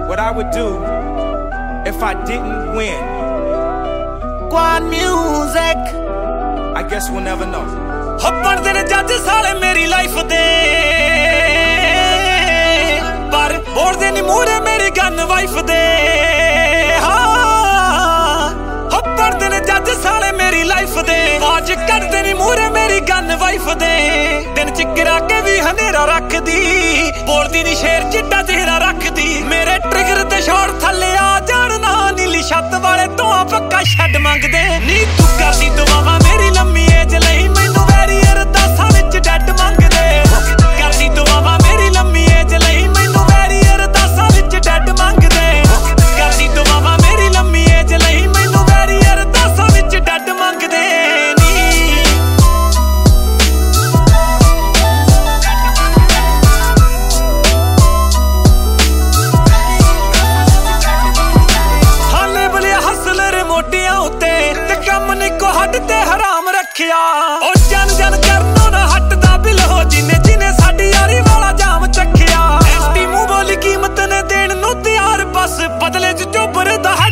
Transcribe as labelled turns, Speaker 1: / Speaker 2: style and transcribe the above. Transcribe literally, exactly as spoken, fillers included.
Speaker 1: what I would do if I didn't win.
Speaker 2: Quad music,
Speaker 1: I guess we'll never know.
Speaker 2: ਹੱਪਣ ਦੇ ਨੇ ਜੱਜ ਸਾਲੇ ਮੇਰੀ ਲਾਈਫ ਦੇ, ਪਰ ਬੋਲਦੇ ਨੀ ਮੂਹਰੇ ਮੇਰੀ ਗਨ ਵਾਈਫ ਦੇ। ਹਾਂ ਹੱਪਣ ਦੇ ਨੇ ਜੱਜ ਸਾਲੇ ਮੇਰੀ ਲਾਈਫ ਦੇ, ਆਵਾਜ਼ ਕੱਢਦੇ ਨੀ ਮੂਹਰੇ ਮੇਰੀ ਗਨ ਵਾਈਫ ਦੇ। ਦਿਨ ਚ ਗਿਰਾ ਕੇ ਵੀ ਹਨੇਰਾ ਰੱਖਦੀ, ਬੋਲਦੀ ਨੀ ਸ਼ੇਰ ਚਿੱਟਾ ਚਿਹਰਾ ਰੱਖਦੀ। ਮੇਰੇ ਟ੍ਰਿਗਰ ਤੇ ਸ਼ੋਰ ਥੱਲੇ ਆ ਜਾਣ ਨਾ, ਨੀਲੀ ਛੱਤ ਵਾਲੇ ਤੋਂ ਪੱਕਾ ਛੱਡ ਮੰਗਦੇ। ਨੀ ਤੂੰ ਕਰਦੀ ਦੁਆਵਾਂ ਮੇਰੀ ਲੰਮੀ ਏਜ ਲਈ, ਮੈਨੂੰ ਵੈਰੀ ਅਰਦਾਸਾਂ ਵਿੱਚ ਡੈਡ ਮੰਗਦੇ। ਕਰਦੀ ਦੁਆਵਾਂ ਮੇਰੀ ਲੰਮੀ ਏਜ ਲਈ, ਮੈਨੂੰ ਵੈਰੀ ਅਰਦਾਸਾਂ ਵਿੱਚ ਡੈਡ ਮੰਗਦੇ। ਕਰਦੀ ਦੁਆਵਾਂ ਮੇਰੀ ਲੰਮੀ ਏਜ ਲਈ, ਮੈਨੂੰ ਵੈਰੀ ਅਰਦਾਸਾਂ ਵਿੱਚ ਡੈਡ ਮੰਗਦੇ। ਮੋਢਿਆਂ ਉੱਤੇ ਤੇ ਕੰਮ ਨਿੱਕੋ ਹੱਡ ਤੇ ਹਰਾਮ ਰੱਖਿਆ। ਉਹ ਜਨ ਜਨ ਕਰਨੋਂ ਨਾ ਹੱਟਦਾ ਬਿਲ ਹੋ, ਜਿਨੇ ਜਿਨੇ ਸਾਡੀ ਯਾਰੀ ਵਾਲਾ ਜਾਮ ਚੱਕਿਆ। ਐਸਟੀ ਮੂੰਹ ਬੋਲੀ ਕੀਮਤ ਨੇ ਦੇਣ ਨੂੰ ਤਿਆਰ, ਬਸ ਬਦਲੇ ਚ ਚੋਬਰ ਦਾ